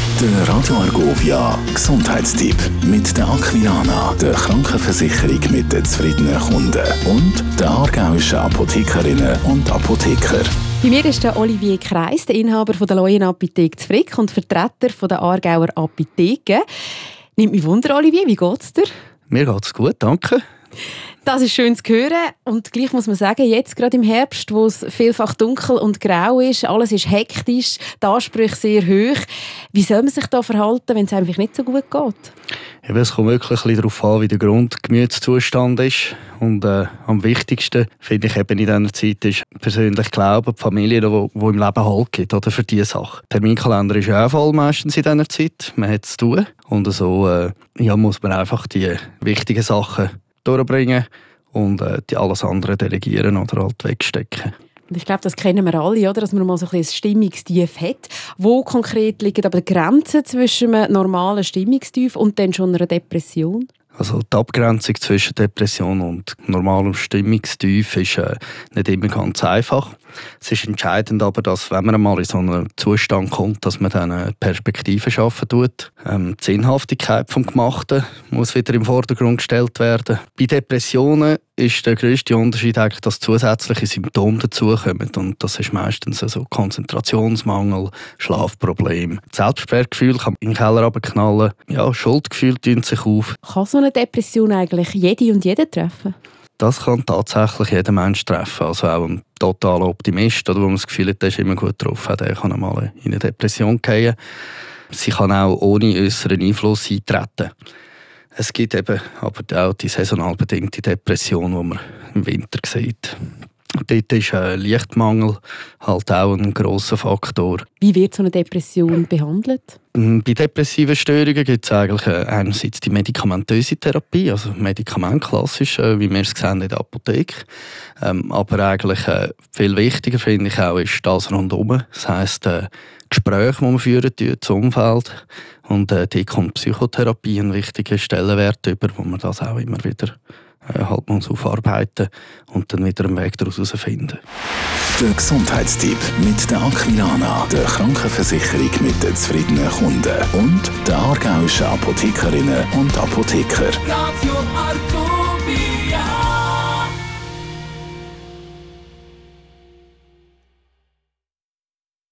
Der Radio Argovia Gesundheitstipp mit der Aquilana, der Krankenversicherung mit den zufriedenen Kunden und der aargauischen Apothekerinnen und Apotheker. Bei mir ist der Olivier Kreis, der Inhaber von der Neuen Apotheke Zfrick und Vertreter von der Aargauer Apotheke. Nimmt mich Wunder, Olivier, wie geht's dir? Mir geht's gut, danke. Das ist schön zu hören und gleich muss man sagen, jetzt gerade im Herbst, wo es vielfach dunkel und grau ist, alles ist hektisch, die Ansprüche sehr hoch. Wie soll man sich da verhalten, wenn es eigentlich nicht so gut geht? Es kommt wirklich ein bisschen darauf an, wie der Grundgemütszustand ist. Und am wichtigsten, finde ich, eben in dieser Zeit ist persönlich Glauben, die Familie, die im Leben Halt gibt, oder für diese Sache. Der Terminkalender ist ja auch voll meistens in dieser Zeit. Man hat es zu tun. Und so muss man einfach die wichtigen Sachen durchbringen und die alles andere delegieren oder halt wegstecken. Ich glaube, das kennen wir alle, oder? Dass man mal so ein Stimmungstief hat. Wo konkret liegen aber die Grenzen zwischen einem normalen Stimmungstief und dann schon einer Depression? Also die Abgrenzung zwischen Depression und normalem Stimmungstief ist nicht immer ganz einfach. Es ist entscheidend aber, dass, wenn man einmal in so einen Zustand kommt, dass man dann eine Perspektive schaffen tut. Die Sinnhaftigkeit des Gemachten muss wieder im Vordergrund gestellt werden. Bei Depressionen ist der grösste Unterschied eigentlich, dass zusätzliche Symptome dazukommen. Und das ist meistens so Konzentrationsmangel, Schlafprobleme. Das Selbstwertgefühl kann in den Keller runterknallen. Ja, Schuldgefühle tun sich auf. Kann so eine Depression eigentlich jede und jeden treffen? Das kann tatsächlich jeden Mensch treffen. Also auch ein totaler Optimist, oder wo man das Gefühl hat, der ist immer gut drauf, der kann einmal in eine Depression fallen. Sie kann auch ohne äußeren Einfluss eintreten. Es gibt eben aber auch die saisonal bedingte Depression, die man im Winter sieht. Dort ist Lichtmangel halt auch ein grosser Faktor. Wie wird so eine Depression behandelt? Bei depressiven Störungen gibt es eigentlich einerseits die medikamentöse Therapie, also Medikament klassisch, wie wir es sehen in der Apotheke. Aber eigentlich viel wichtiger finde ich auch ist das rundherum. Das heisst, Gespräche, die man führen, das Umfeld. Und die kommt Psychotherapie einen wichtigen Stellenwert über, wo man das auch immer wieder halt muss aufarbeiten und dann wieder einen Weg daraus herausfinden. Der Gesundheitstipp mit der Aquilana, der Krankenversicherung mit den zufriedenen Kunden und der aargauischen Apothekerinnen und Apotheker. Radio Argovia.